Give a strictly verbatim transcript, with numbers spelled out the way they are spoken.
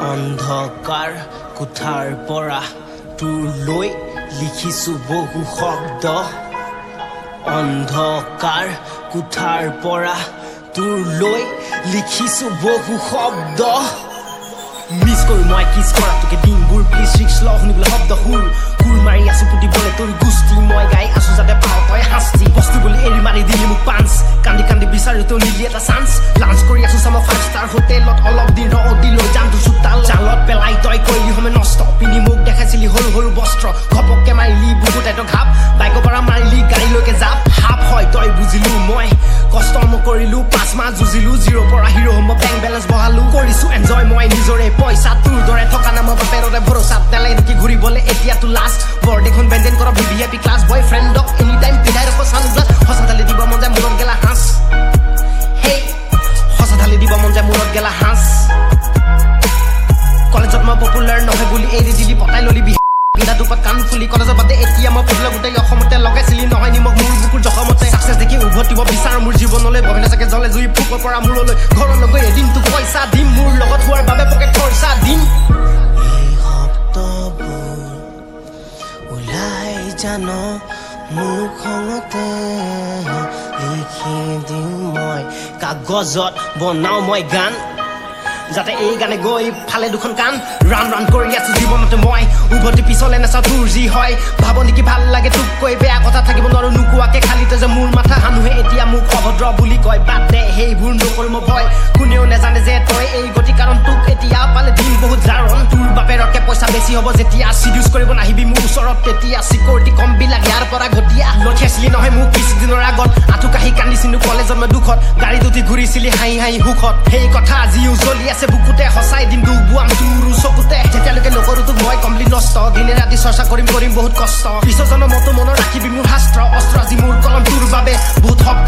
অন্ধকাৰ কোঠাৰ পৰা তোৰ লৈ লিখিছো বহু শব্দ অন্ধকাৰ কোঠাৰ পৰা তোৰ লৈ লিখিছো বহু শব্দ মিছ কৰো মই কিছ কৰা তোকে দিনবোৰ প্লিজ ৰিক্স ল শুনিবলৈ শব্দ সুৰ সুৰ মাৰি আছো পুতিবলৈ তোৰ গুষ্টি মই গাই আছো যাতে পাওঁ তই শাস্তি বস্তু বুলি এৰি মাৰি দিলি মোক পাঞ্চ কান্দি কান্দি বিচাৰি তই নিলি এটা চান্স লাঞ্চ কৰি আছো চাম ফাইভ ষ্টাৰ হোটেলত অলপ দিন ৰদি লৈ যাম তোৰ চোতাল জালত পেলাই তই কৰিলি সময় নষ্ট পিনি মোক দেখাইছিলি সৰু সৰু বস্ত্ৰ ঘপককে মাৰিলি বুকুত এটা ঘাপ বাইকৰ পৰা মাৰিলি গাড়ীলৈকে জাপ হাপ হয় তই বুজিলো মই কষ্ট মই কৰিলো পাঁচ মাহ যুঁজিলো জিৰ' পৰা হিৰ' হম বেংক বেলেঞ্চ বহালো কৰিছো এনজয় মই নিজৰে পইচা তোৰ দৰে থকা নামৰ বাপেৰতে ভৰসাত নেলাই নেকি ঘূৰিবলৈ এতিয়াতো লাষ্ট বৰদেখন বেঞ্জেন কৰা V V I P class boy ফ্ৰেণ্ডক এনি টাইম পিন্ধাই ৰখ চানগ্লাছ সঁচা ঢালি দিব মন যায় মূৰত গেলা হাঁচ হেই সঁচা ঢালি দিব মন যায় মূৰত গেলা হাঁচ কলেজত মই পপুলাৰ নহয় বুলি এৰি দিলি পতাই ললি বিহা দুপাত কাণ ফুলি কলেজৰ বাদে এতিয়া মই পপুলাৰ গোটেই অসমতে লগাইছিলি নহয় নিমখ মোৰ বুকুৰ জখমতে চাকচেছ দেখি উভতিব বিচাৰ মোৰ জীৱনলৈ বহিলে চাগে জ্বলে জুই ফুকৰ পৰা মূৰলৈ ঘৰলৈ গৈ এদিন তোক পইচা দিম মোৰ লগত হোৱাৰ বাবে পকেট খৰচা দিম এই শব্দবোৰ ওলাই জান মোৰ খঙতে লিখি দিম মই কাগজত বনাও মই গান যাতে এই গানে গৈ ফালে দুখন কাণ ৰান ৰান কৰি আছো জীৱনতে মই উভতি পিছলে নাচাওঁ তোৰ যি হয় ভাব নেকি ভাল লাগে তোক কৈ বেয়া কথা থাকিব নোৱাৰো নোকোৱাকে খালি তই যে মোৰ মাথা মানুহে এতিয়া মোক অভদ্ৰ বুলি কয় বাদ দে সেইবোৰ নকৰো মই ভয় কোনেও নেজানে যে তই এই গতি কাৰণ তোক এতিয়া পালে দিন বহুত জাৰণ তোৰ বাপেৰতকে পইচা বেছি হ'ব যেতিয়া চিডিউচ কৰিব নাহিবি মোৰ ওচৰত তেতিয়া চিকিউৰিটি কম বিলাক ইয়াৰ পৰা ঘটীয়া লঠিয়াইছিলি নহয় মোক কিছুদিনৰ আগত আঁঠু কাহি কান্দিছিলো কলেজত মই দুখত গাড়ীত উঠি ঘূৰিছিলি হাঁহি হাঁহি সুখত সেই কথা আজিও জ্বলি আছে বুকুতে সঁচাই দিম দুখ বুৱাম তোৰ চকুতে যেতিয়ালৈকে নকৰো তোক মই কমপ্লিট নষ্ট দিনে ৰাতি চৰ্চা কৰিম কৰিম বহুত কষ্ট পিছজনৰ মতো মনত ৰাখিবি মোৰ শাস্ত্ৰ অস্ত্ৰ আজি মোৰ কলম তোৰ বাবে বহুত